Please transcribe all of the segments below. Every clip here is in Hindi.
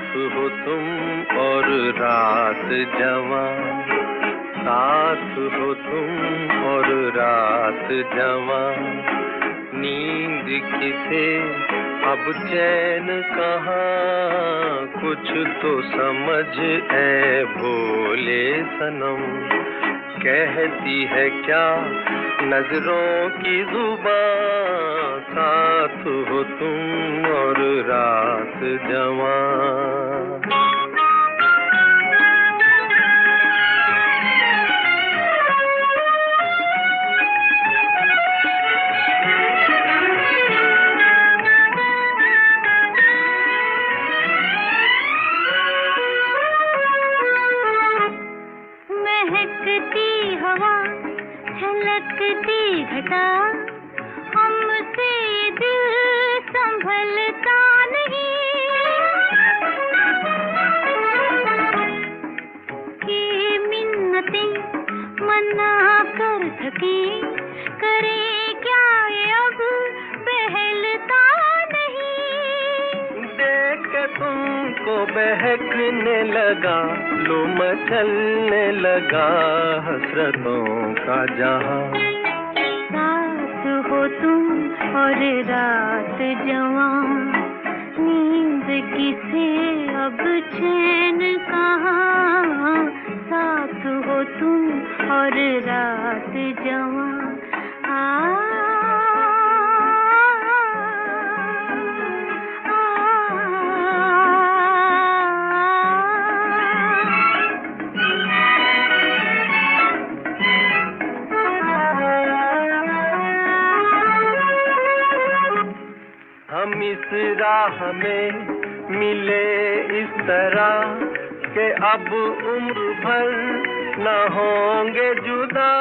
साथ हो तुम और रात जवां, साथ हो तुम और रात जवां। नींद किसे अब चैन कहाँ, कुछ तो समझ ऐ भोले सनम। कहती है क्या नजरों की जुबां, साथ हो तुम और रात जवां। महकती हवा, छलकती घटा, हमसे दिल संभलता नहीं। ये मिन्नतें मना कर थकी, करे क्या ये अब बहलता नहीं। देख के तुमको बहकने लगा, लो मचलने लगा हसरतों का जहां। साथ हो तुम और रात जवां, नींद किसे अब चैन कहाँ, साथ हो तुम और रात जवां। हम इस राह में मिले इस तरह कि अब उम्र भर न होंगे जुदा।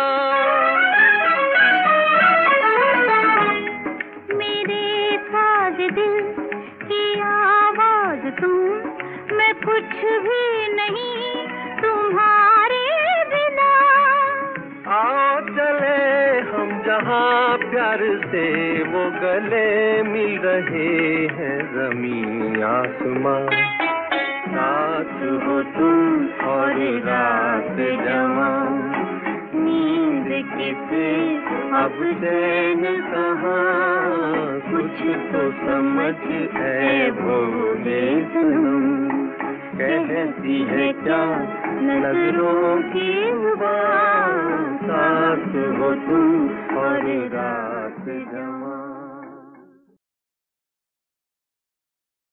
मेरे साज दिल की आवाज तुम, मैं कुछ भी नहीं तुम्हारे बिना। आओ चले हम जहाँ प्यार से वो गले मिल रहे हैं ज़मीं आसमां। साथ हो तुम और रात जवां, नींद किसे अब चैन कहाँ, कुछ तो समझ है भोले सनम। कहती है क्या नजरों की जुबां, साथ हो तुम और रात जवां।